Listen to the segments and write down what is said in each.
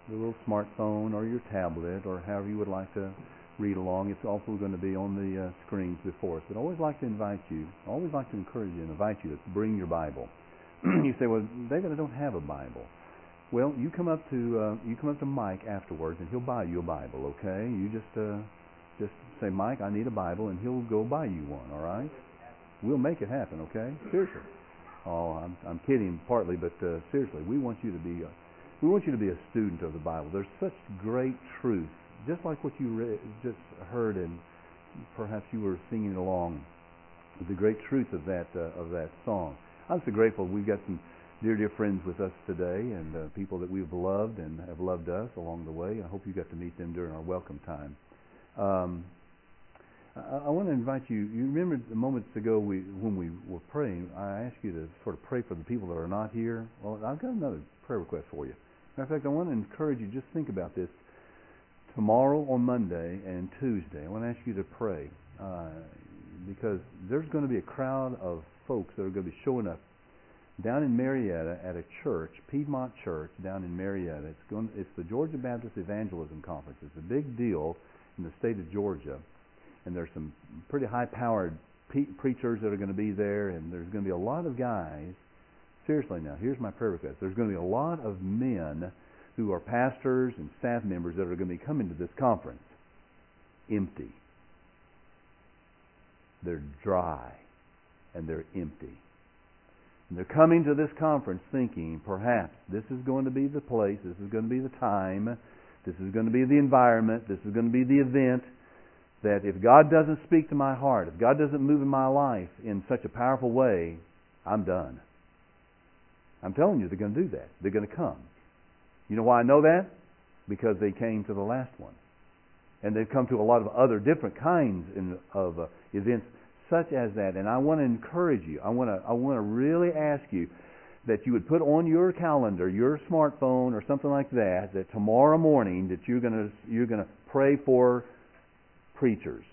your little smartphone or your tablet or however you would like to read along. It's also going to be on the screens before us. But I always like to invite you, I always like to encourage you and invite you to bring your Bible. You say, well, David, I don't have a Bible. Well, you come up to Mike afterwards, and he'll buy you a Bible. Okay? You just say, Mike, I need a Bible, and he'll go buy you one. All right? We'll make it happen. Okay? Seriously. Oh, I'm kidding partly, but seriously, we want you to be a student of the Bible. There's such great truth, just like what you just heard, and perhaps you were singing along with the great truth of that song. I'm so grateful we've got some dear friends with us today, and people that we've loved and have loved us along the way. I hope you got to meet them during our welcome time. I want to invite you. You remember moments ago when we were praying, I asked you to sort of pray for the people that are not here. Well, I've got another prayer request for you. Matter of fact, I want to encourage you, just think about this. Tomorrow on Monday and Tuesday, I want to ask you to pray because there's going to be a crowd of folks that are going to be showing up down in Marietta at a church, Piedmont Church down in Marietta. It's the Georgia Baptist Evangelism Conference. It's a big deal in the state of Georgia. And there's some pretty high-powered preachers that are going to be there, and there's going to be a lot of guys. Seriously now, here's my prayer request. There's going to be a lot of men who are pastors and staff members that are going to be coming to this conference empty. They're dry, and they're empty. And they're coming to this conference thinking, perhaps this is going to be the place, this is going to be the time, this is going to be the environment, this is going to be the event, that if God doesn't speak to my heart, if God doesn't move in my life in such a powerful way, I'm done. I'm telling you, they're going to do that. They're going to come. You know why I know that? Because they came to the last one. And they've come to a lot of other different kinds of events such as that. And I want to encourage you. I want to really ask you that you would put on your calendar, your smartphone or something like that, that tomorrow morning that you're going to pray for preachers.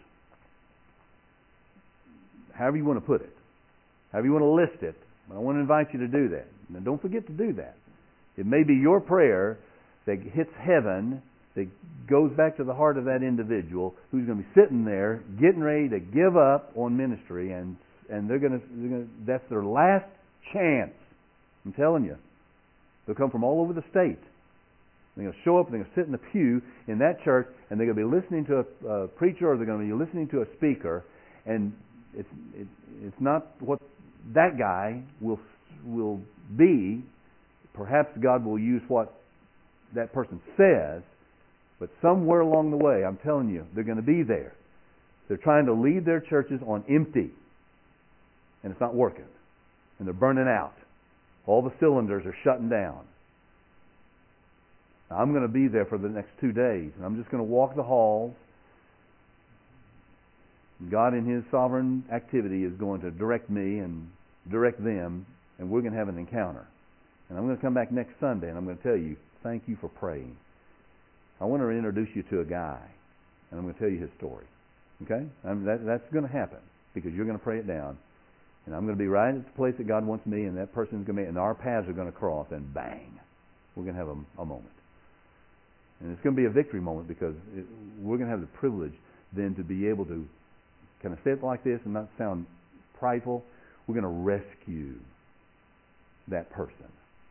However you want to put it. However you want to list it. I want to invite you to do that. Now don't forget to do that. It may be your prayer that hits heaven, that goes back to the heart of that individual who's going to be sitting there getting ready to give up on ministry, and they're going to that's their last chance. I'm telling you. They'll come from all over the state. They're going to show up and they're going to sit in the pew in that church, and they're going to be listening to a preacher, or they're going to be listening to a speaker, and it's not what that guy will be. Perhaps God will use what that person says, but somewhere along the way, I'm telling you, they're going to be there. They're trying to lead their churches on empty, and it's not working, and they're burning out. All the cylinders are shutting down. Now, I'm going to be there for the next 2 days, and I'm just going to walk the halls. God, in His sovereign activity, is going to direct me and direct them, and we're going to have an encounter. And I'm going to come back next Sunday, and I'm going to tell you, thank you for praying. I want to introduce you to a guy, and I'm going to tell you his story. Okay? That's going to happen, because you're going to pray it down. And I'm going to be right at the place that God wants me, and that person's going to be, and our paths are going to cross, and bang, we're going to have a moment. And it's going to be a victory moment, because we're going to have the privilege then to be able to, can I say it like this and not sound prideful? We're going to rescue that person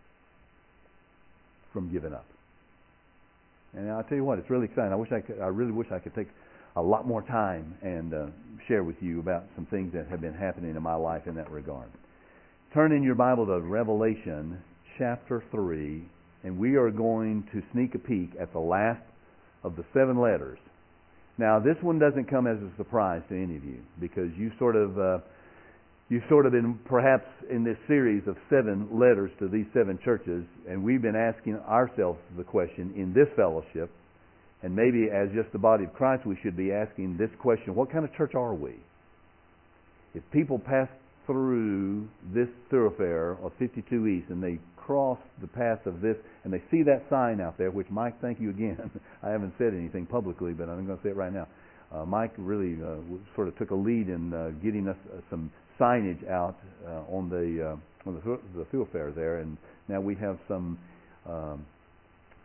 from giving up. And I'll tell you what, it's really exciting. I really wish I could take a lot more time and share with you about some things that have been happening in my life in that regard. Turn in your Bible to Revelation chapter 3, and we are going to sneak a peek at the last of the 7 letters. Now, this one doesn't come as a surprise to any of you, because you've sort of been perhaps in this series of 7 letters to these 7 churches, and we've been asking ourselves the question in this fellowship, and maybe as just the body of Christ, we should be asking this question: what kind of church are we? If people pass through this thoroughfare of 52 East and they cross the path of this and they see that sign out there, which, Mike, thank you again. I haven't said anything publicly, but I'm going to say it right now. Mike really sort of took a lead in getting us some signage out on the thoroughfare there, and now we have some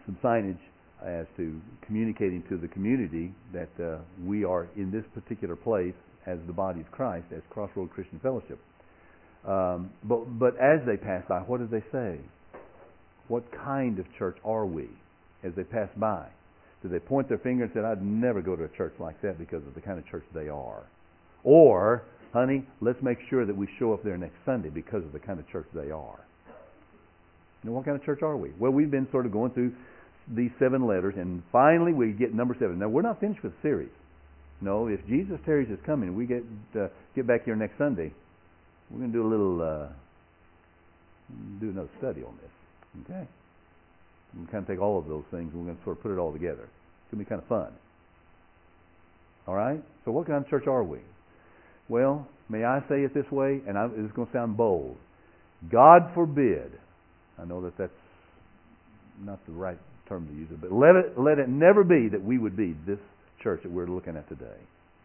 some signage as to communicating to the community that we are in this particular place as the body of Christ, as Crossroad Christian Fellowship. But as they pass by, what did they say? What kind of church are we as they pass by? Did they point their finger and say, I'd never go to a church like that because of the kind of church they are? Or, honey, let's make sure that we show up there next Sunday because of the kind of church they are. You know, what kind of church are we? Well, we've been sort of going through these 7 letters, and finally we get number 7. Now, we're not finished with the series. No, if Jesus tarries his coming, we get back here next Sunday, we're going to do a little, do another study on this. Okay? We're going to kind of take all of those things and we're going to sort of put it all together. It's going to be kind of fun. All right? So what kind of church are we? Well, may I say it this way, and it's going to sound bold. God forbid, I know that that's not the right term to use, but let it never be that we would be this church that we're looking at today.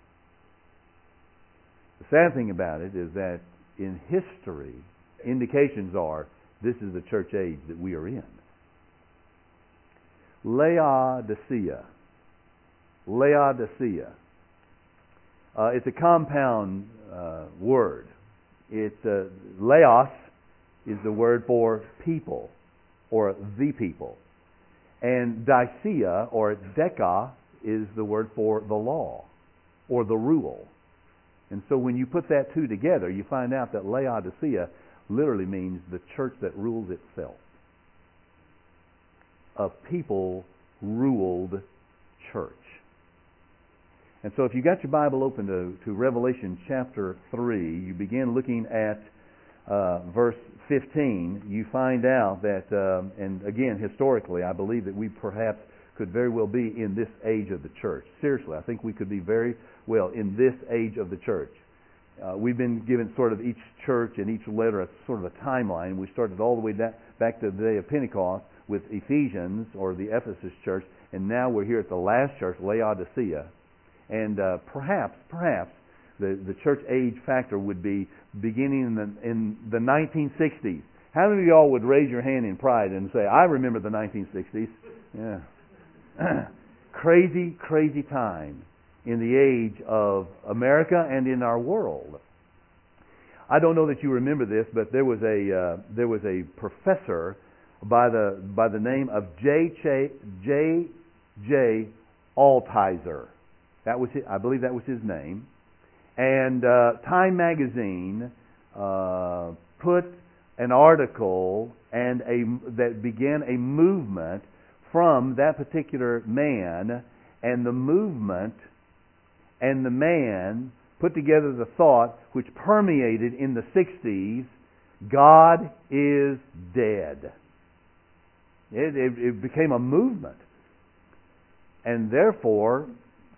The sad thing about it is that in history, indications are this is the church age that we are in. Laodicea. Laodicea. It's a compound word. It's Laos is the word for people or the people. And Dicia or Deca is the word for the law or the rule. And so when you put that two together, you find out that Laodicea literally means the church that rules itself. A people-ruled church. And so if you got your Bible open to Revelation chapter 3, you begin looking at verse 15, you find out that, and again, historically, I believe that we perhaps could very well be in this age of the church. Seriously, I think we could be very well in this age of the church. We've been given sort of each church and each letter a sort of a timeline. We started all the way back to the day of Pentecost with Ephesians, or the Ephesus church, and now we're here at the last church, Laodicea. And perhaps the church age factor would be beginning in the 1960s. How many of y'all would raise your hand in pride and say, I remember the 1960s? Yeah. Crazy time in the age of America and in our world. I don't know that you remember this, but there was a professor by the name of J.J. Altizer. I believe that was his name. And Time magazine put an article that began a movement from that particular man, and the movement and the man put together the thought which permeated in the 60s, God is dead. It became a movement. And therefore,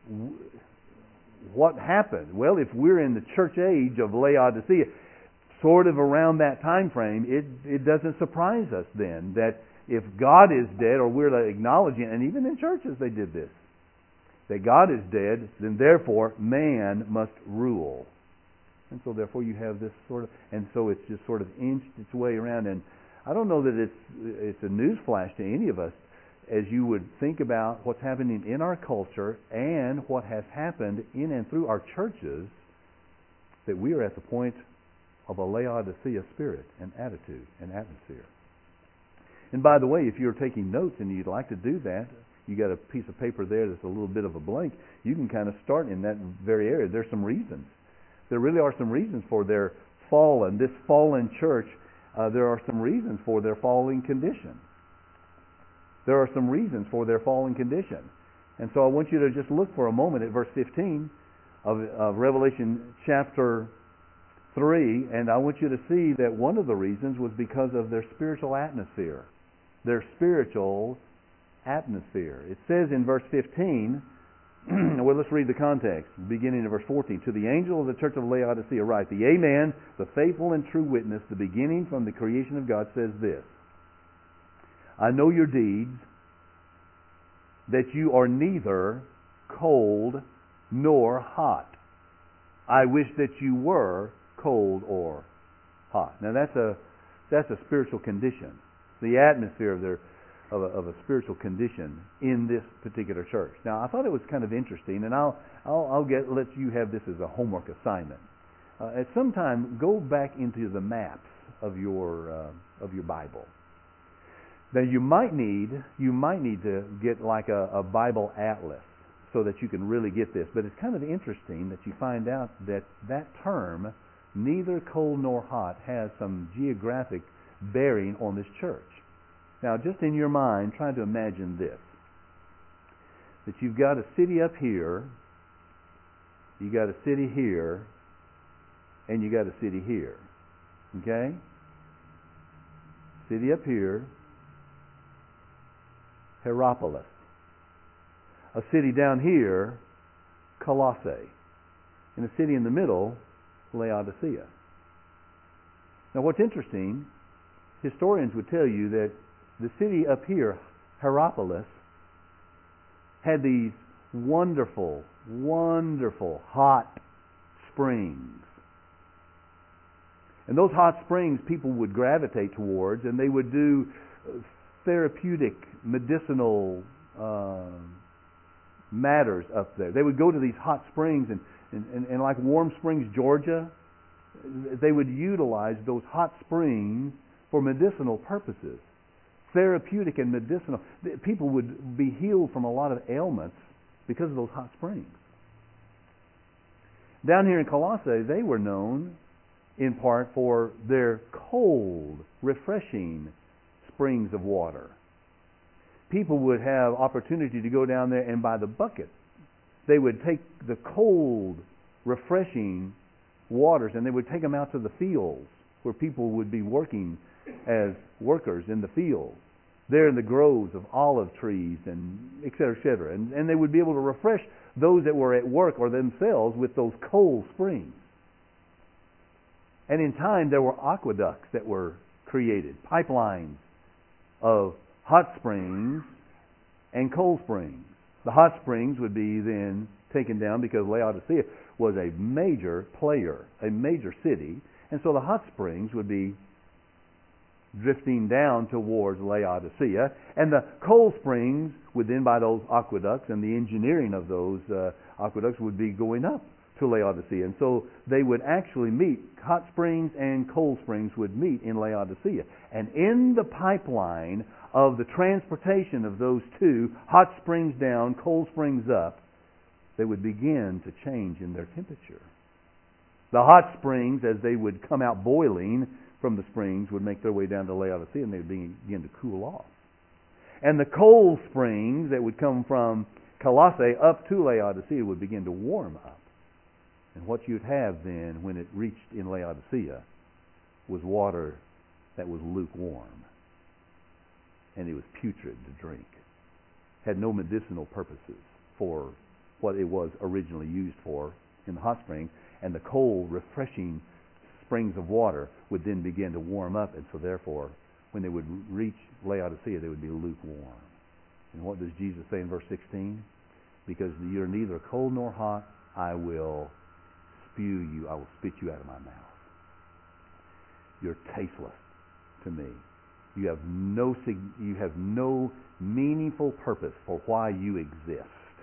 what happened? Well, if we're in the church age of Laodicea, sort of around that time frame, it doesn't surprise us then that if God is dead, or we're acknowledging, and even in churches they did this, that God is dead, then therefore man must rule. And so therefore you have this sort of, and so it's just sort of inched its way around. And I don't know that it's a newsflash to any of us as you would think about what's happening in our culture and what has happened in and through our churches, that we are at the point of a Laodicea spirit and attitude and atmosphere. And by the way, if you're taking notes and you'd like to do that, you got a piece of paper there that's a little bit of a blank, you can kind of start in that very area. There's some reasons. There really are some reasons for this fallen church. There are some reasons for their falling condition. There are some reasons for their fallen condition. And so I want you to just look for a moment at verse 15 of Revelation chapter 3, and I want you to see that one of the reasons was because of their spiritual atmosphere. Their spiritual atmosphere. It says in verse 15, well, let's read the context, beginning in verse 14. To the angel of the church of Laodicea write, the Amen, the faithful and true witness, the beginning from the creation of God, says this: I know your deeds, that you are neither cold nor hot. I wish that you were cold or hot. Now that's a spiritual condition. The atmosphere of of a spiritual condition in this particular church. Now, I thought it was kind of interesting, and I'll let you have this as a homework assignment. At some time, go back into the maps of your Bible. Now, you might need to get like a Bible atlas so that you can really get this. But it's kind of interesting that you find out that term, neither cold nor hot, has some geographic bearing on this church. Now, just in your mind, try to imagine this. That you've got a city up here, you got a city here, and you got a city here. Okay? City up here, Hierapolis. A city down here, Colossae. And a city in the middle, Laodicea. Now, what's interesting, historians would tell you that the city up here, Hierapolis, had these wonderful, wonderful hot springs. And those hot springs people would gravitate towards, and they would do therapeutic, medicinal matters up there. They would go to these hot springs, and like Warm Springs, Georgia, they would utilize those hot springs for medicinal purposes. Therapeutic and medicinal. People would be healed from a lot of ailments because of those hot springs. Down here in Colossae, they were known in part for their cold, refreshing springs of water. People would have opportunity to go down there and by the bucket, they would take the cold, refreshing waters and they would take them out to the fields where people would be working as workers in the fields, there in the groves of olive trees and et cetera, et cetera. And they would be able to refresh those that were at work or themselves with those cold springs. And in time, there were aqueducts that were created, pipelines of hot springs and cold springs. The hot springs would be then taken down because Laodicea was a major player, a major city, and so the hot springs would be drifting down towards Laodicea, and the cold springs would then, by those aqueducts and the engineering of those aqueducts, would be going up to Laodicea. And so they would actually meet, hot springs and cold springs would meet in Laodicea. And in the pipeline of the transportation of those two, hot springs down, cold springs up, they would begin to change in their temperature. The hot springs, as they would come out boiling from the springs, would make their way down to Laodicea and they would begin to cool off. And the cold springs that would come from Colossae up to Laodicea would begin to warm up. And what you'd have then, when it reached in Laodicea, was water that was lukewarm. And it was putrid to drink. Had no medicinal purposes for what it was originally used for in the hot spring. And the cold, refreshing springs of water would then begin to warm up. And so therefore, when they would reach Laodicea, they would be lukewarm. And what does Jesus say in verse 16? Because you're neither cold nor hot, I will spew you, I will spit you out of my mouth. You're tasteless to me. You have no meaningful purpose for why you exist.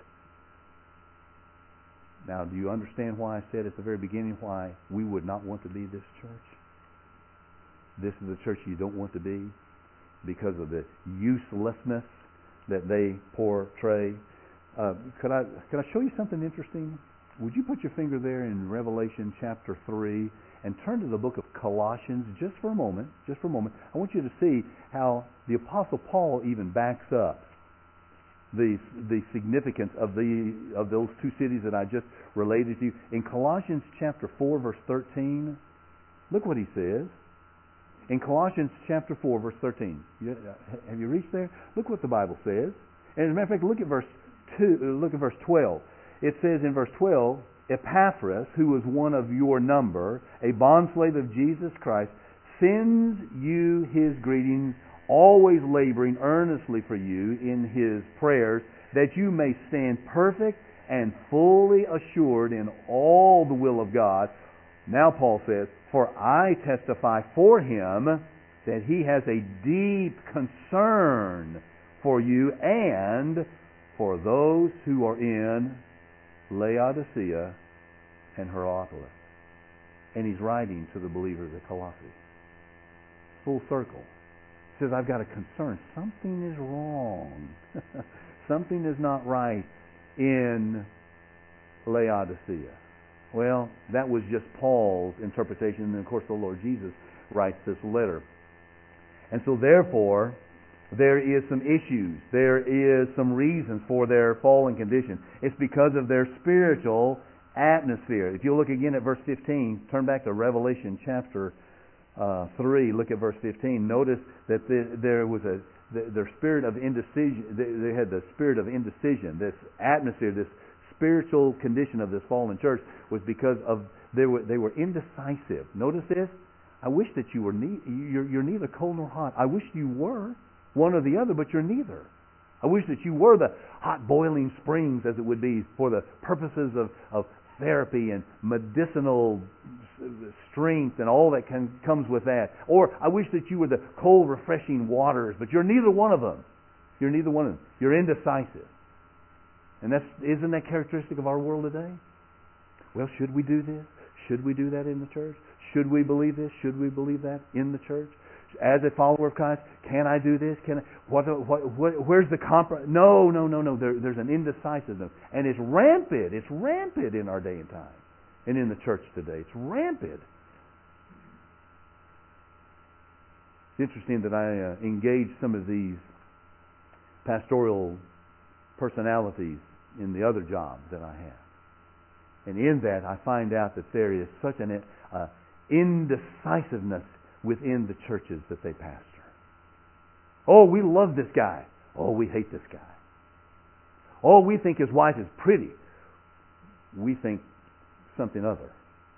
Now, do you understand why I said at the very beginning why we would not want to be this church? This is the church you don't want to be because of the uselessness that they portray. Could I show you something interesting? Would you put your finger there in Revelation chapter 3 and turn to the book of Colossians just for a moment? Just for a moment. I want you to see how the Apostle Paul even backs up the significance of those two cities that I just related to you. In Colossians chapter 4, verse 13, look what he says. In Colossians chapter 4, verse 13. Have you reached there? Look what the Bible says. And as a matter of fact, look at verse 12. It says in verse 12, Epaphras, who was one of your number, a bondslave of Jesus Christ, sends you his greetings, always laboring earnestly for you in his prayers, that you may stand perfect and fully assured in all the will of God. Now Paul says, for I testify for him that he has a deep concern for you and for those who are in Laodicea and Hierapolis. And he's writing to the believers at Colossae. Full circle. He says, I've got a concern. Something is wrong. Something is not right in Laodicea. Well, that was just Paul's interpretation, and of course the Lord Jesus writes this letter. And so therefore, there is some issues. There is some reasons for their fallen condition. It's because of their spiritual atmosphere. If you look again at verse 15, turn back to Revelation chapter 3, look at verse 15. Notice that there was their spirit of indecision. They had the spirit of indecision. This atmosphere, this spiritual condition of this fallen church was because of they were indecisive. Notice this. I wish that you were you're neither cold nor hot. I wish you were one or the other, but you're neither. I wish that you were the hot boiling springs, as it would be, for the purposes of therapy and medicinal strength and all that comes with that. Or I wish that you were the cold, refreshing waters, but you're neither one of them. You're neither one of them. You're indecisive. And isn't that characteristic of our world today? Well, should we do this? Should we do that in the church? Should we believe this? Should we believe that in the church? As a follower of Christ, can I do this? Can I? Where's the compromise? No. There's an indecisiveness, and it's rampant. It's rampant in our day and time, and in the church today. It's rampant. It's interesting that I engaged some of these pastoral personalities in the other job that I have, and in that I find out that there is such an indecisiveness within the churches that they pastor. Oh, we love this guy. Oh, we hate this guy. Oh, we think his wife is pretty. We think something other.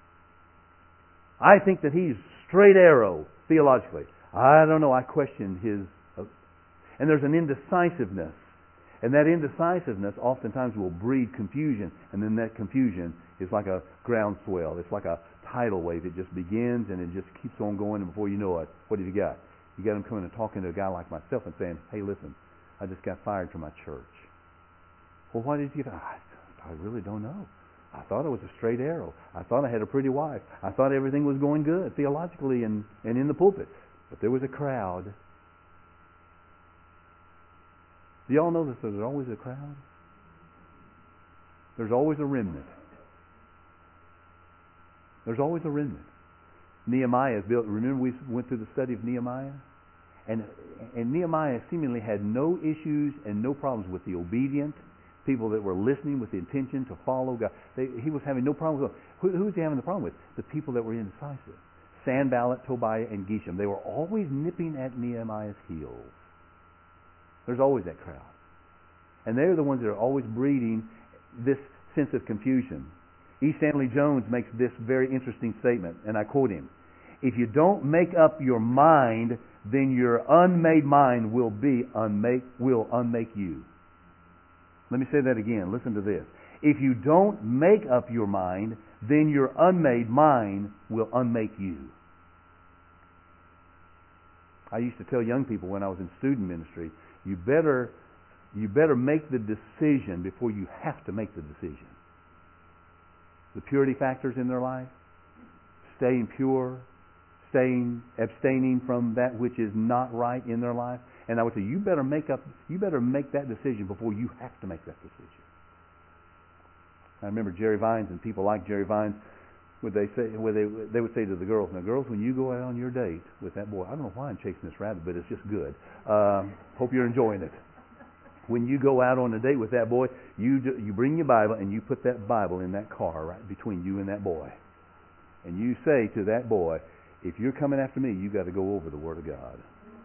I think that he's straight arrow theologically. I don't know. I question his... And there's an indecisiveness. And that indecisiveness oftentimes will breed confusion. And then that confusion is like a groundswell. It's like a tidal wave. It just begins and it just keeps on going, and before you know it, what have you got? You got them coming and talking to a guy like myself and saying, hey, listen, I just got fired from my church. Well, why did you get fired? I really don't know. I thought it was a straight arrow. I thought I had a pretty wife. I thought everything was going good theologically and in the pulpit. But there was a crowd. Do y'all know that there's always a crowd? There's always a remnant. There's always a remnant. Nehemiah is built. Remember we went through the study of Nehemiah? And Nehemiah seemingly had no issues and no problems with the obedient people that were listening with the intention to follow God. He was having no problems with them. Who was he having the problem with? The people that were indecisive. Sanballat, Tobiah, and Geshem. They were always nipping at Nehemiah's heels. There's always that crowd. And they're the ones that are always breeding this sense of confusion. E. Stanley Jones makes this very interesting statement, and I quote him. If you don't make up your mind, then your unmade mind will unmake you. Let me say that again. Listen to this. If you don't make up your mind, then your unmade mind will unmake you. I used to tell young people when I was in student ministry, you better make the decision before you have to make the decision. The purity factors in their life, staying pure, abstaining from that which is not right in their life. And I would say, you better make that decision before you have to make that decision. I remember Jerry Vines and people like Jerry Vines, they would say to the girls, now girls, when you go out on your date with that boy, I don't know why I'm chasing this rabbit, but it's just good. Hope you're enjoying it. When you go out on a date with that boy, you bring your Bible and you put that Bible in that car right between you and that boy. And you say to that boy, if you're coming after me, you've got to go over the Word of God.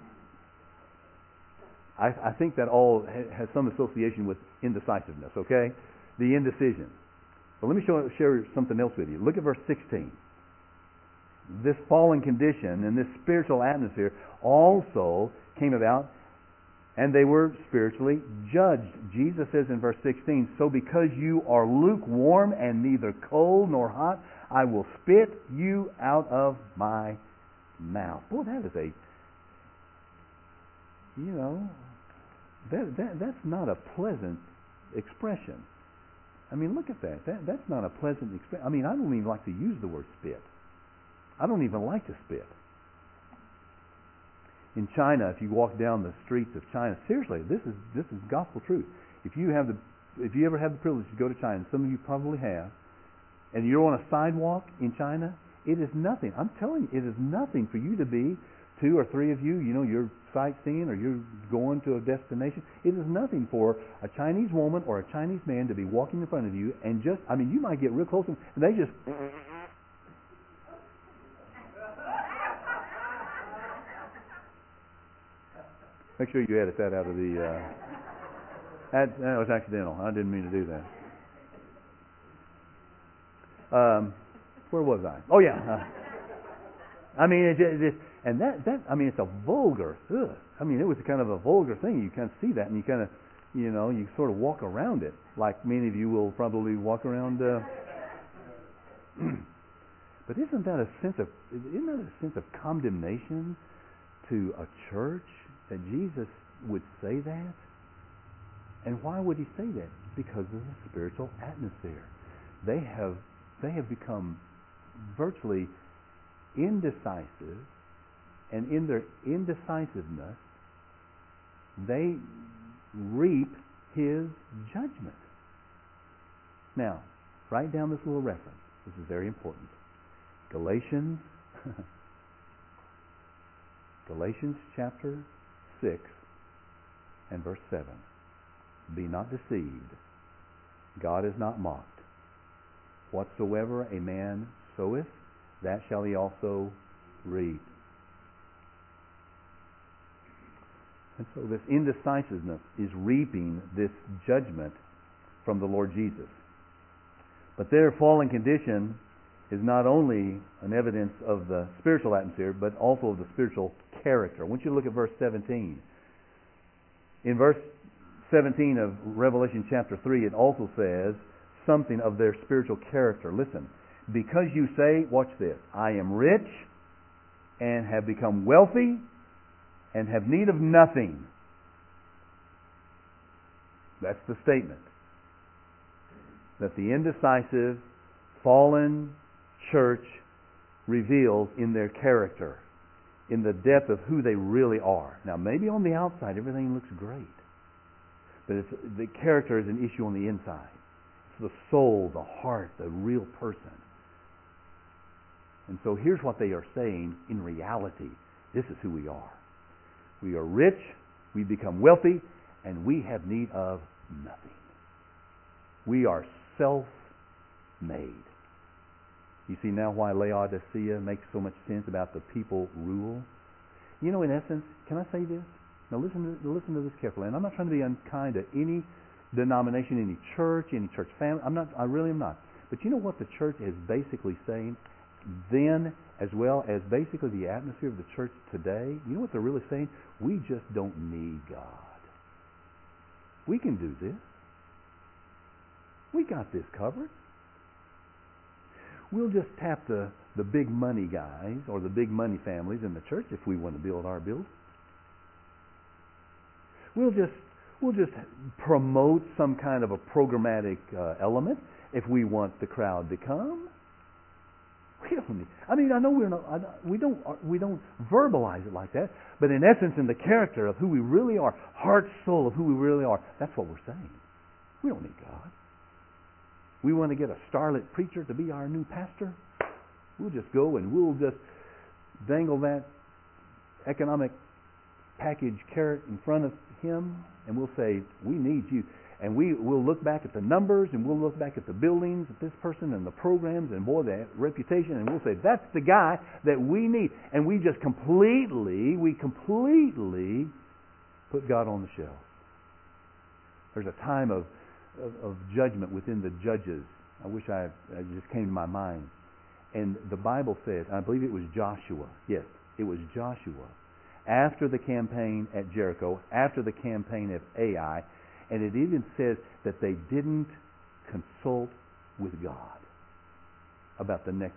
I think that all has some association with indecisiveness, okay? The indecision. But let me share something else with you. Look at verse 16. This fallen condition and this spiritual atmosphere also came about, and they were spiritually judged. Jesus says in verse 16, so because you are lukewarm and neither cold nor hot, I will spit you out of my mouth. Boy, that is That's not a pleasant expression. I mean, look at that. That's not a pleasant expression. I mean, I don't even like to use the word spit. I don't even like to spit. In China, if you walk down the streets of China, seriously, this is gospel truth. If you ever have the privilege to go to China, some of you probably have, and you're on a sidewalk in China, it is nothing. I'm telling you, it is nothing for you to be 2 or 3 of you. You know, you're sightseeing or you're going to a destination. It is nothing for a Chinese woman or a Chinese man to be walking in front of you and just, I mean, you might get real close and they just. Make sure you edit that out of the. That was accidental. I didn't mean to do that. Where was I? Oh yeah. I mean, and that I mean, it's a vulgar. I mean, it was kind of a vulgar thing. You kind of see that, and you kind of, you know, you sort of walk around it, like many of you will probably walk around. But isn't that a sense of condemnation to a church that Jesus would say that? And why would he say that? Because of the spiritual atmosphere. They have become virtually indecisive, and in their indecisiveness, they reap his judgment. Now, write down this little reference. This is very important. Galatians chapter 6 and verse 7. Be not deceived. God is not mocked. Whatsoever a man soweth, that shall he also reap. And so this indecisiveness is reaping this judgment from the Lord Jesus. But their fallen condition is not only an evidence of the spiritual atmosphere, but also of the spiritual character. I want you to look at verse 17. In verse 17 of Revelation chapter 3, it also says something of their spiritual character. Listen. Because you say, watch this, I am rich and have become wealthy and have need of nothing. That's the statement that the indecisive, fallen church reveals in their character, in the depth of who they really are. Now, maybe on the outside everything looks great, but the character is an issue on the inside. It's the soul, the heart, the real person. And so here's what they are saying in reality. This is who we are. We are rich, we become wealthy, and we have need of nothing. We are self-made. You see now why Laodicea makes so much sense about the people rule? You know, in essence, can I say this? Now listen to this carefully. And I'm not trying to be unkind to any denomination, any church family. I really am not. But you know what the church is basically saying then, as well as basically the atmosphere of the church today? You know what they're really saying? We just don't need God. We can do this. We got this covered. We'll just tap the big money guys or the big money families in the church if we want to build our building. We'll just promote some kind of a programmatic element if we want the crowd to come. We don't need. I mean, I know we don't verbalize it like that, but in essence, in the character of who we really are, heart, soul of who we really are, that's what we're saying. We don't need God. We want to get a starlet preacher to be our new pastor. We'll just go and we'll just dangle that economic package carrot in front of him, and we'll say, we need you. And we'll look back at the numbers, and we'll look back at the buildings, at this person, and the programs, and boy, that reputation, and we'll say, that's the guy that we need. And we just completely put God on the shelf. There's a time of judgment within the judges. I wish it just came to my mind. And the Bible says, I believe it was Joshua. Yes, it was Joshua. After the campaign at Jericho, after the campaign at Ai, and it even says that they didn't consult with God about the next.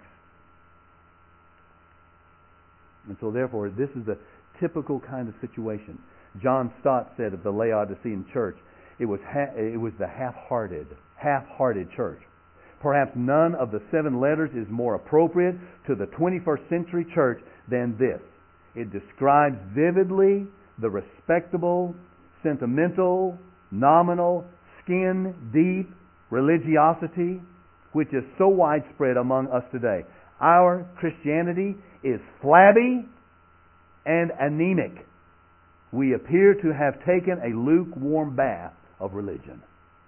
And so therefore, this is the typical kind of situation. John Stott said of the Laodicean church, it was the half-hearted church. Perhaps none of the 7 letters is more appropriate to the 21st century church than this. It describes vividly the respectable, sentimental, nominal, skin-deep religiosity which is so widespread among us today. Our Christianity is flabby and anemic. We appear to have taken a lukewarm bath of religion.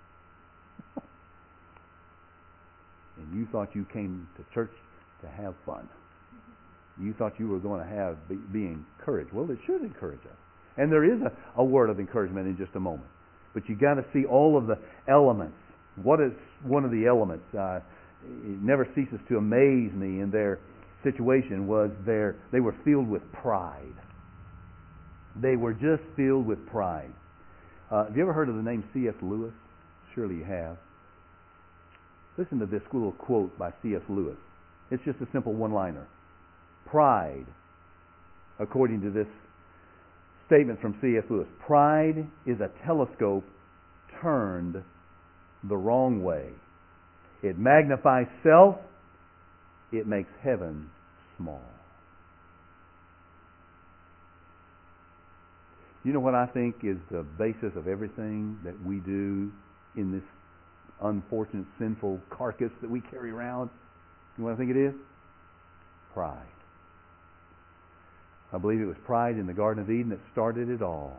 And you thought you came to church to have fun. You thought you were going to be encouraged. Well, it should encourage us. And there is a word of encouragement in just a moment. But you got to see all of the elements. What is one of the elements? It never ceases to amaze me in their situation was they were filled with pride. They were just filled with pride. Have you ever heard of the name C.S. Lewis? Surely you have. Listen to this little quote by C.S. Lewis. It's just a simple one-liner. Pride, according to this statement from C.S. Lewis, pride is a telescope turned the wrong way. It magnifies self. It makes heaven small. You know what I think is the basis of everything that we do in this unfortunate, sinful carcass that we carry around? You know what I think it is? Pride. I believe it was pride in the Garden of Eden that started it all.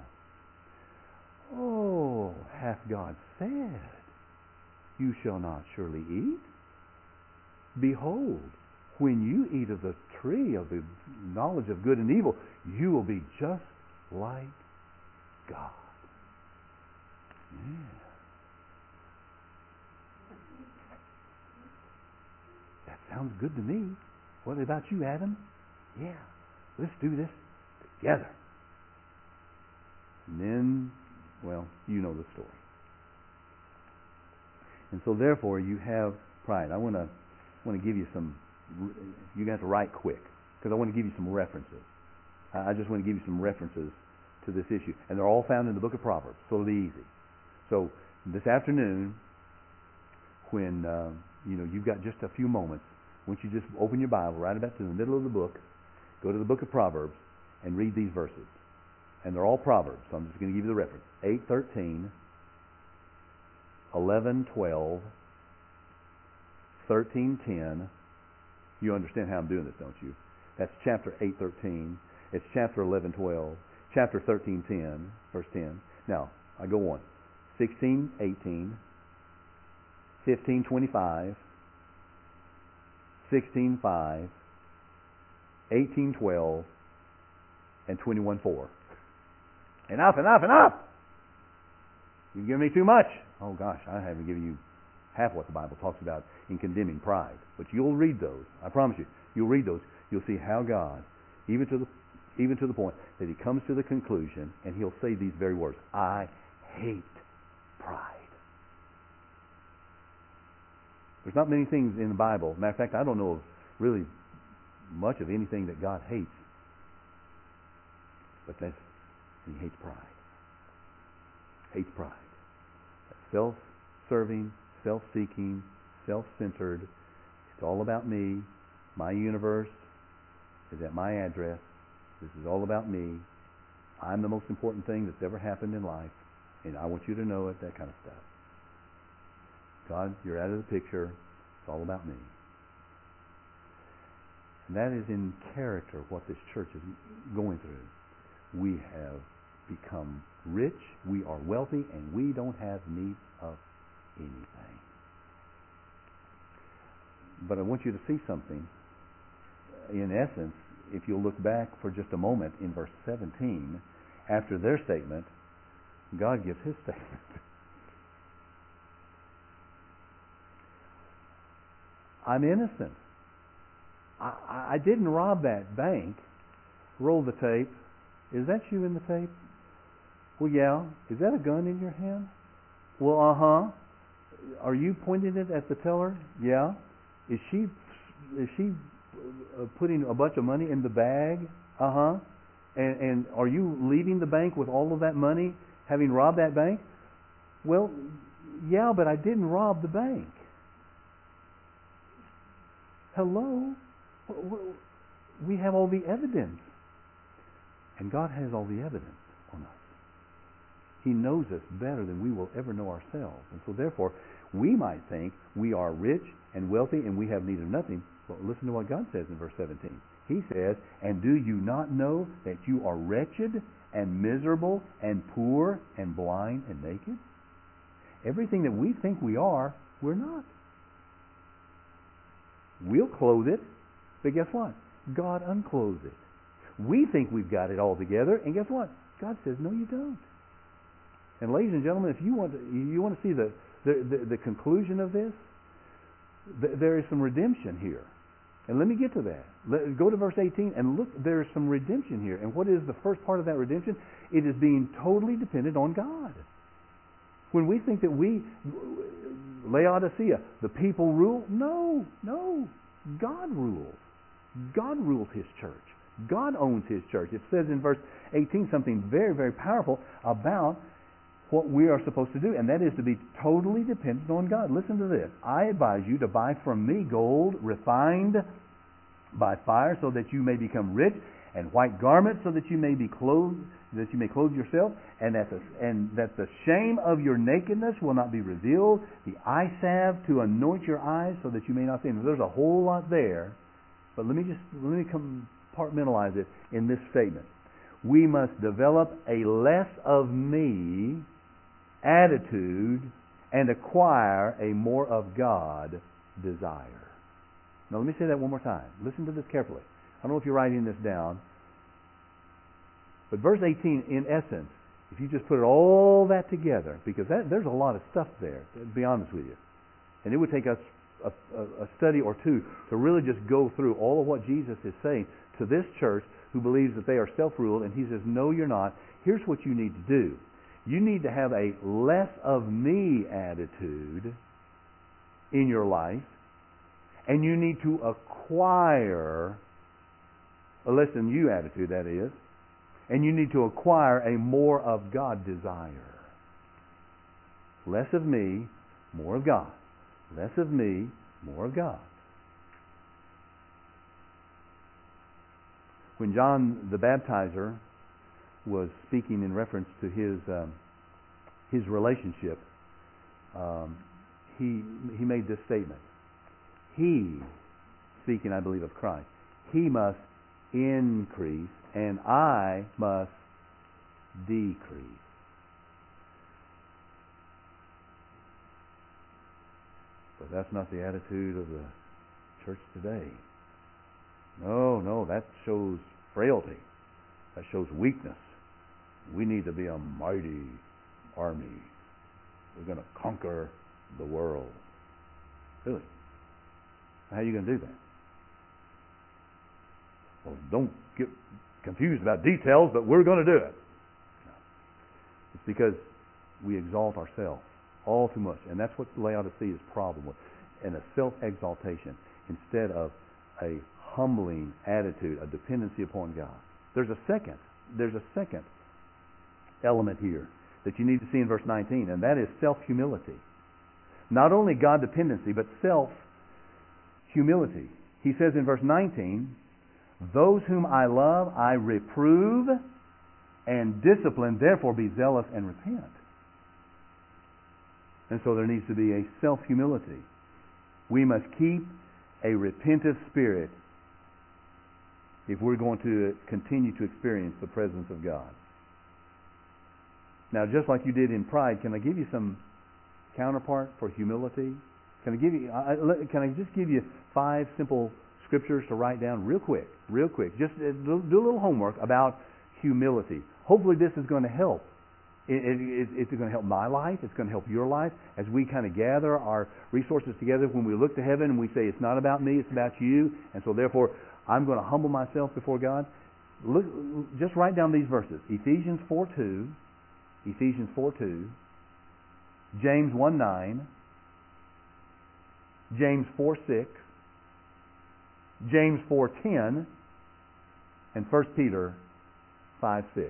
Oh, hath God said, you shall not surely eat? Behold, when you eat of the tree of the knowledge of good and evil, you will be just like God. Yeah. That sounds good to me. What about you, Adam? Yeah. Let's do this together. And then, well, you know the story. And so therefore you have pride. I want to give you some, you got to write quick, because I want to give you some references. I just want to give you some references to this issue. And they're all found in the book of Proverbs, so it'll be easy. So this afternoon, when you've got just a few moments, why don't you just open your Bible right about to the middle of the book, go to the book of Proverbs, and read these verses. And they're all Proverbs, so I'm just going to give you the reference. 8:13, 11:12, 13:10. You understand how I'm doing this, don't you? That's chapter 8:13. It's chapter 11:12. Chapter 13:10, verse 10. Now, I go on. 16:18, 15:25, 16:5, 18:12, and 21:4. Enough, enough, enough! You've given me too much. Oh gosh, I haven't given you half what the Bible talks about in condemning pride. But you'll read those. I promise you. You'll read those. You'll see how God, even to the point that He comes to the conclusion, and He'll say these very words: I hate pride. There's not many things in the Bible. Matter of fact, I don't know of really much of anything that God hates. But He hates pride. Hates pride. Self-serving, self-seeking, self-centered. It's all about me. My universe is at my address. This is all about me. I'm the most important thing that's ever happened in life, and I want you to know it, that kind of stuff. God, you're out of the picture. It's all about me. And that is in character what this church is going through. We have become rich, we are wealthy, and we don't have need of anything. But I want you to see something. In essence, if you'll look back for just a moment in verse 17, after their statement, God gives His statement. I'm innocent. I didn't rob that bank. Roll the tape. Is that you in the tape? Well, yeah. Is that a gun in your hand? Well, uh-huh. Are you pointing it at the teller? Yeah. Is she putting a bunch of money in the bag? Uh-huh. And are you leaving the bank with all of that money, having robbed that bank? Well, yeah, but I didn't rob the bank. Hello? We have all the evidence. And God has all the evidence on us. He knows us better than we will ever know ourselves. And so therefore, we might think we are rich and wealthy and we have need of nothing. But listen to what God says in verse 17. He says, "And do you not know that you are wretched and miserable and poor and blind and naked?" Everything that we think we are, we're not. We'll clothe it, but guess what? God unclothes it. We think we've got it all together, and guess what? God says, no, you don't. And ladies and gentlemen, if you want to see the conclusion of this, there is some redemption here. And let me get to that. Go to verse 18 and look, there is some redemption here. And what is the first part of that redemption? It is being totally dependent on God. When we think that Laodicea, the people rule, no. God rules. God rules His church. God owns His church. It says in verse 18 something very, very powerful about what we are supposed to do, and that is to be totally dependent on God. Listen to this. "I advise you to buy from me gold refined by fire, so that you may become rich, and white garments, so that you may be clothed, that you may clothe yourself, and that the shame of your nakedness will not be revealed, the eye salve to anoint your eyes, so that you may not sin." There's a whole lot there, but let me compartmentalize it in this statement. We must develop a less of me attitude and acquire a more of God desire. Now let me say that one more time. Listen to this carefully. I don't know if you're writing this down, but verse 18, in essence, if you just put all that together, because there's a lot of stuff there, to be honest with you, and it would take us a study or two to really just go through all of what Jesus is saying to this church who believes that they are self-ruled, and He says, no, you're not. Here's what you need to do. You need to have a less of me attitude in your life, and you need to acquire a less than you attitude, that is, and you need to acquire a more of God desire. Less of me, more of God. Less of me, more of God. When John the Baptizer was speaking in reference to his relationship, he made this statement. He, speaking I believe of Christ, He must increase and I must decrease. But that's not the attitude of the church today. No, that shows frailty. That shows weakness. We need to be a mighty army. We're going to conquer the world. Really? How are you going to do that? Well, don't get confused about details, but we're going to do it. No. It's because we exalt ourselves all too much. And that's what Laodicea's problem was. And a self-exaltation instead of a humbling attitude, a dependency upon God. There's a second element here that you need to see in verse 19, and that is self-humility. Not only God dependency, but self-humility. He says in verse 19, "Those whom I love I reprove and discipline, therefore be zealous and repent." And so there needs to be a self-humility. We must keep a repentive spirit if we're going to continue to experience the presence of God. Now, just like you did in pride, can I give you some counterpart for humility? Can I just give you 5 simple scriptures to write down real quick? Just do a little homework about humility. Hopefully this is going to help. It's going to help my life. It's going to help your life as we kind of gather our resources together when we look to heaven and we say, it's not about me, it's about you. And so therefore, I'm going to humble myself before God. Look, just write down these verses. Ephesians 4:2, James 1:9, James 4:6, James 4:10, and 1 Peter 5, 6.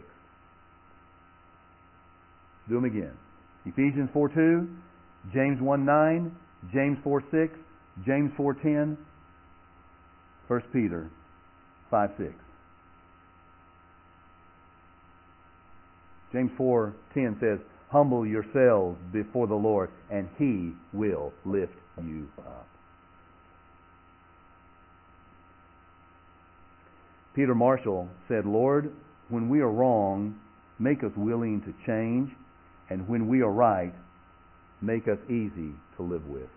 Do them again. Ephesians 4:2, James 1:9, James 4:6, James 4:10, 1 Peter 5:6. James 4:10 says, "Humble yourselves before the Lord, and He will lift you up." Peter Marshall said, "Lord, when we are wrong, make us willing to change, and when we are right, make us easy to live with."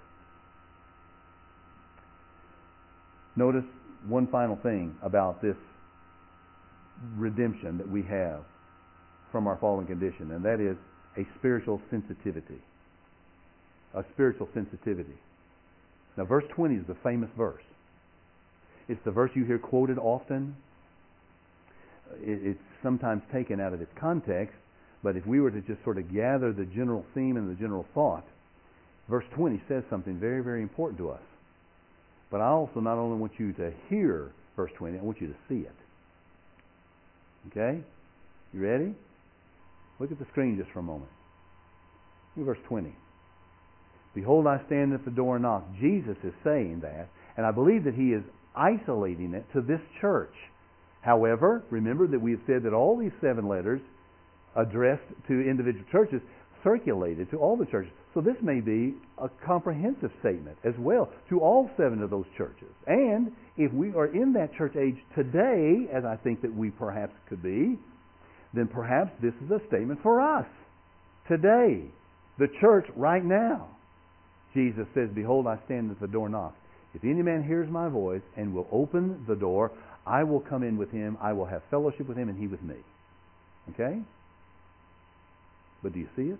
Notice one final thing about this redemption that we have from our fallen condition, and that is a spiritual sensitivity. A spiritual sensitivity. Now, verse 20 is the famous verse. It's the verse you hear quoted often. It's sometimes taken out of its context, but if we were to just sort of gather the general theme and the general thought, verse 20 says something very, very important to us. But I also not only want you to hear verse 20, I want you to see it. Okay? You ready? Look at the screen just for a moment. Look at verse 20. "Behold, I stand at the door and knock." Jesus is saying that, and I believe that He is isolating it to this church. However, remember that we have said that all these 7 letters addressed to individual churches circulated to all the churches. So this may be a comprehensive statement as well to all 7 of those churches. And if we are in that church age today, as I think that we perhaps could be, then perhaps this is a statement for us today, the church right now. Jesus says, "Behold, I stand at the door and knock. If any man hears my voice and will open the door, I will come in with him, I will have fellowship with him, and he with me." Okay? But do you see it?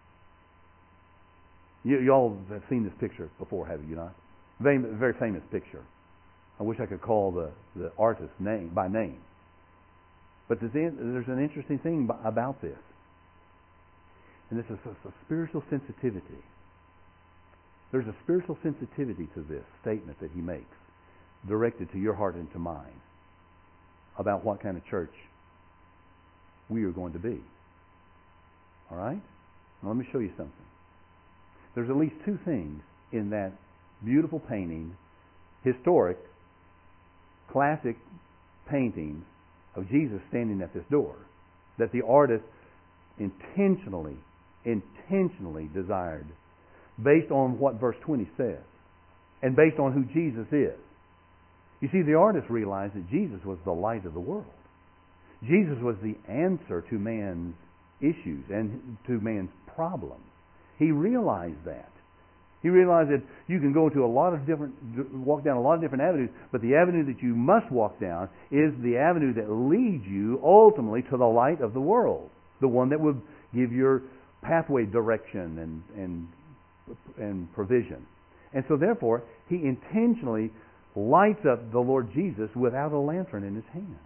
You all have seen this picture before, have you not? Very famous picture. I wish I could call the artist's name by name. But there's an interesting thing about this. And this is a spiritual sensitivity. There's a spiritual sensitivity to this statement that he makes, directed to your heart and to mine, about what kind of church we are going to be. All right? Now let me show you something. There's at least 2 things in that beautiful painting, historic, classic painting of Jesus standing at this door, that the artist intentionally desired, based on what verse 20 says, and based on who Jesus is. You see, the artist realized that Jesus was the light of the world. Jesus was the answer to man's issues and to man's problems. He realized that. He realized that you can go into walk down a lot of different avenues, but the avenue that you must walk down is the avenue that leads you ultimately to the light of the world, the one that would give your pathway direction and provision. And so therefore, he intentionally lights up the Lord Jesus without a lantern in his hand.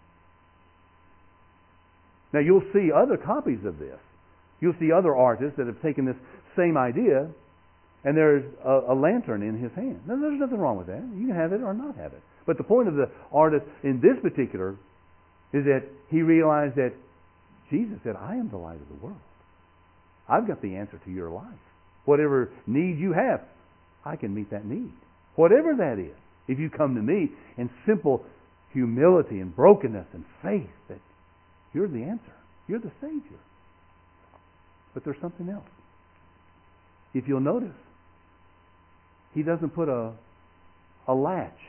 Now you'll see other copies of this. You'll see other artists that have taken this same idea, and there's a lantern in his hand. Now, there's nothing wrong with that. You can have it or not have it. But the point of the artist in this particular is that he realized that Jesus said, "I am the light of the world. I've got the answer to your life. Whatever need you have, I can meet that need. Whatever that is, if you come to me in simple humility and brokenness and faith, that you're the answer. You're the Savior." But there's something else. If you'll notice, he doesn't put a latch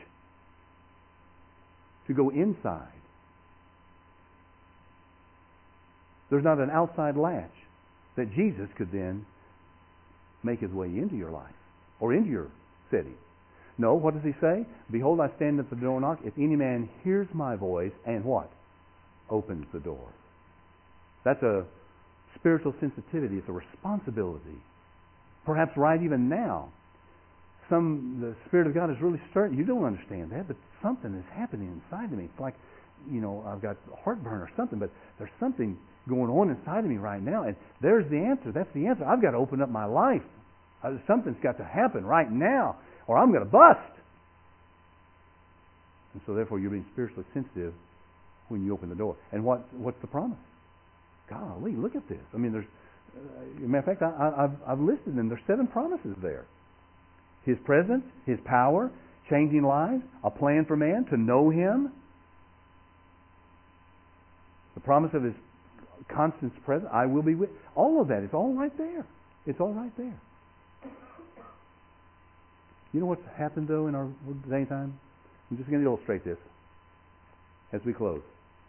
to go inside. There's not an outside latch that Jesus could then make his way into your life or into your city. No, what does he say? "Behold, I stand at the door and knock. If any man hears my voice and" what? "Opens the door." That's a spiritual sensitivity. It's a responsibility. Perhaps right even now, the Spirit of God is really stirring. You don't understand that, but something is happening inside of me. It's like, I've got heartburn or something, but there's something going on inside of me right now, and there's the answer. That's the answer. I've got to open up my life. Something's got to happen right now, or I'm going to bust. And so therefore you're being spiritually sensitive when you open the door. And what's the promise? Golly, look at this. I mean, there's, as a matter of fact, I've listed them. There's 7 promises there. His presence, His power, changing lives, a plan for man to know Him. The promise of His constant presence, I will be with. All of that, it's all right there. It's all right there. You know what's happened, though, in our daytime? I'm just going to illustrate this as we close.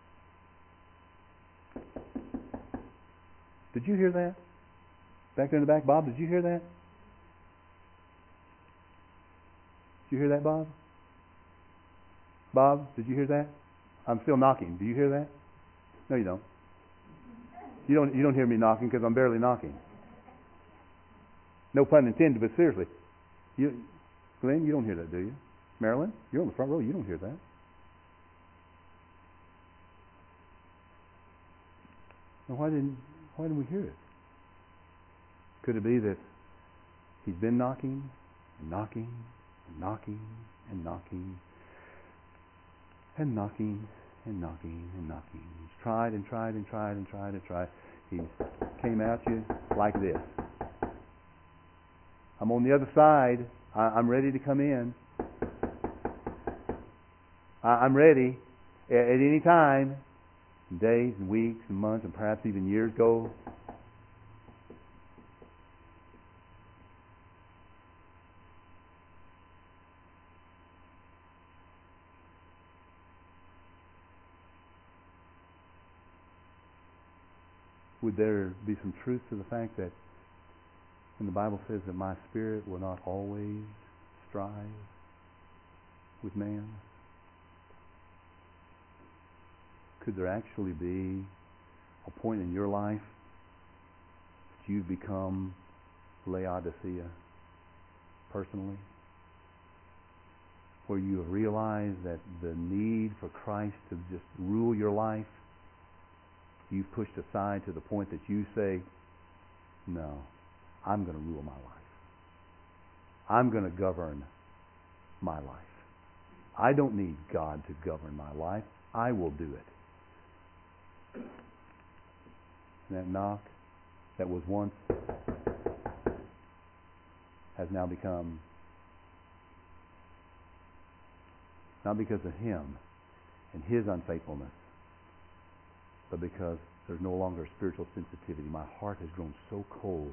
Did you hear that? Back there in the back, Bob, did you hear that? Did you hear that, Bob? Bob, did you hear that? I'm still knocking. Do you hear that? No, you don't. You don't hear me knocking because I'm barely knocking. No pun intended, but seriously. Glenn, you don't hear that, do you? Marilyn, you're on the front row. You don't hear that. Well, why didn't we hear it? Could it be that He's been knocking and knocking and knocking and knocking and knocking and knocking and knocking? He's tried and tried and tried and tried and tried. He came at you like this. I'm on the other side. I'm ready to come in. I'm ready at any time. Days and weeks and months and perhaps even years go. Would there be some truth to the fact that when the Bible says that my spirit will not always strive with man? Could there actually be a point in your life that you've become Laodicea personally? Where you have realized that the need for Christ to just rule your life, you've pushed aside to the point that you say, no, I'm going to rule my life. I'm going to govern my life. I don't need God to govern my life. I will do it. And that knock that was once has now become, not because of him and his unfaithfulness, but because there's no longer spiritual sensitivity. My heart has grown so cold.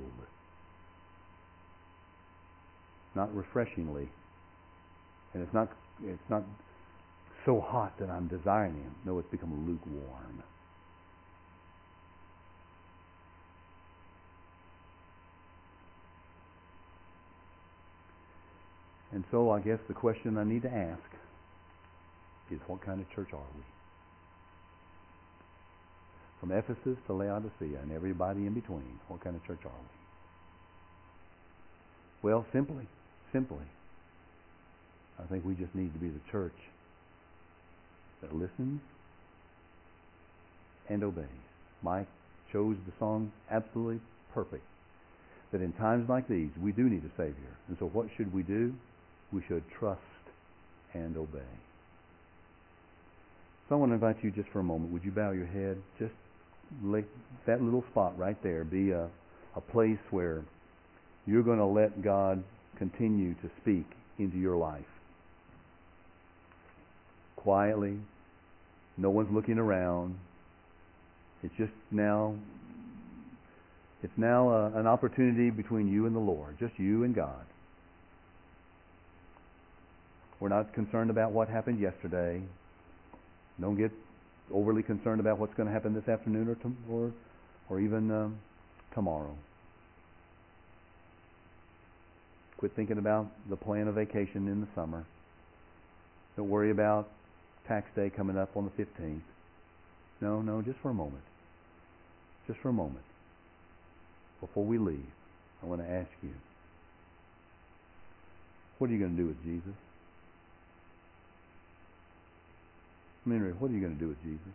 Not refreshingly. And it's not so hot that I'm desiring him. No, it's become lukewarm. And so I guess the question I need to ask is, what kind of church are we? From Ephesus to Laodicea and everybody in between, what kind of church are we? Well, simply, I think we just need to be the church that listens and obeys. Mike chose the song absolutely perfect. That in times like these, we do need a Savior. And so what should we do? We should trust and obey. So I want to invite you just for a moment. Would you bow your head? Just let that little spot right there be a place where you're going to let God continue to speak into your life. Quietly. No one's looking around. It's just now an opportunity between you and the Lord. Just you and God. We're not concerned about what happened yesterday. Don't get overly concerned about what's going to happen this afternoon or even tomorrow. Quit thinking about the plan of vacation in the summer. Don't worry about tax day coming up on the 15th. No, just for a moment. Just for a moment. Before we leave, I want to ask you, what are you going to do with Jesus? Henry, what are you going to do with Jesus?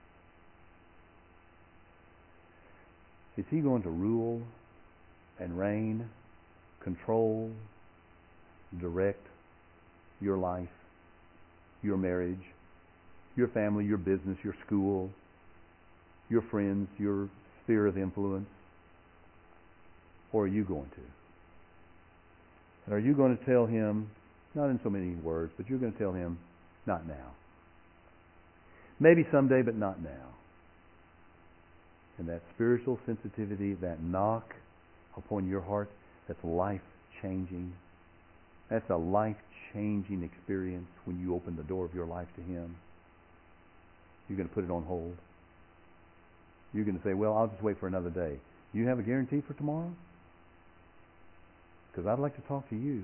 Is he going to rule and reign, control, direct your life, your marriage, your family, your business, your school, your friends, your sphere of influence? Or are you going to? And are you going to tell him, not in so many words, but you're going to tell him, not now. Maybe someday, but not now. And that spiritual sensitivity, that knock upon your heart, that's life-changing. That's a life-changing experience when you open the door of your life to him. You're going to put it on hold. You're going to say, well, I'll just wait for another day. You have a guarantee for tomorrow? Because I'd like to talk to you.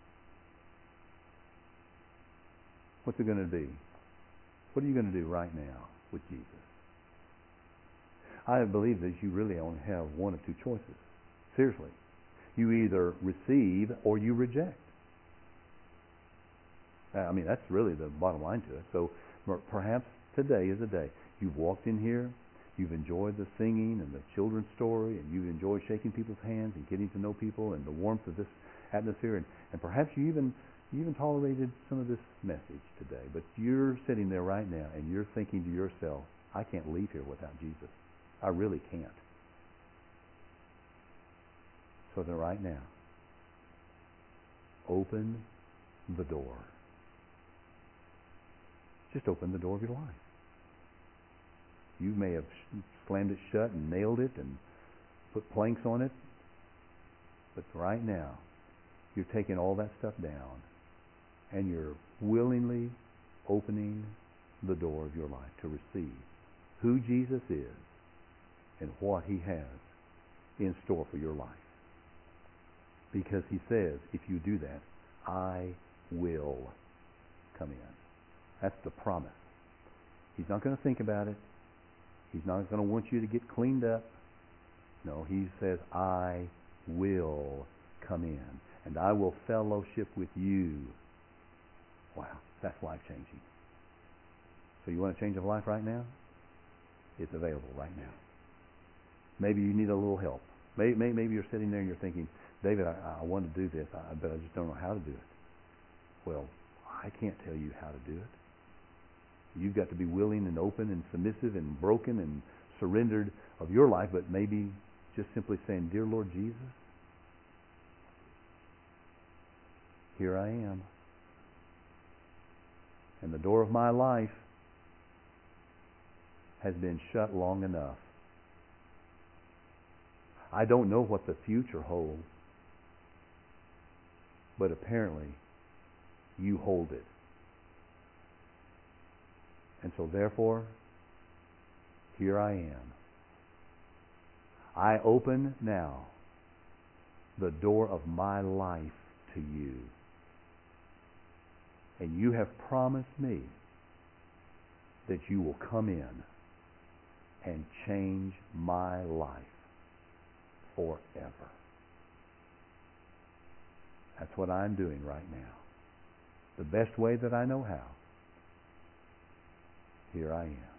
What's it going to be? What are you going to do right now with Jesus? I believe that you really only have one of two choices. Seriously. You either receive or you reject. I mean, that's really the bottom line to it. So perhaps today is a day. You've walked in here, you've enjoyed the singing and the children's story, and you've enjoyed shaking people's hands and getting to know people and the warmth of this atmosphere, and perhaps you even tolerated some of this message today. But you're sitting there right now and you're thinking to yourself, I can't leave here without Jesus. I really can't. So then right now, open the door. Just open the door of your life. You may have slammed it shut and nailed it and put planks on it, but right now, you're taking all that stuff down and you're willingly opening the door of your life to receive who Jesus is and what he has in store for your life. Because he says, if you do that, I will come in. That's the promise. He's not going to think about it. He's not going to want you to get cleaned up. No, he says, I will come in. And I will fellowship with you. Wow, that's life-changing. So you want a change of life right now? It's available right now. Maybe you need a little help. Maybe you're sitting there and you're thinking, David, I want to do this, but I just don't know how to do it. Well, I can't tell you how to do it. You've got to be willing and open and submissive and broken and surrendered of your life, but maybe just simply saying, Dear Lord Jesus, here I am. And the door of my life has been shut long enough. I don't know what the future holds, but apparently you hold it. And so therefore, here I am. I open now the door of my life to you. And you have promised me that you will come in and change my life forever. That's what I'm doing right now. The best way that I know how. Here I am.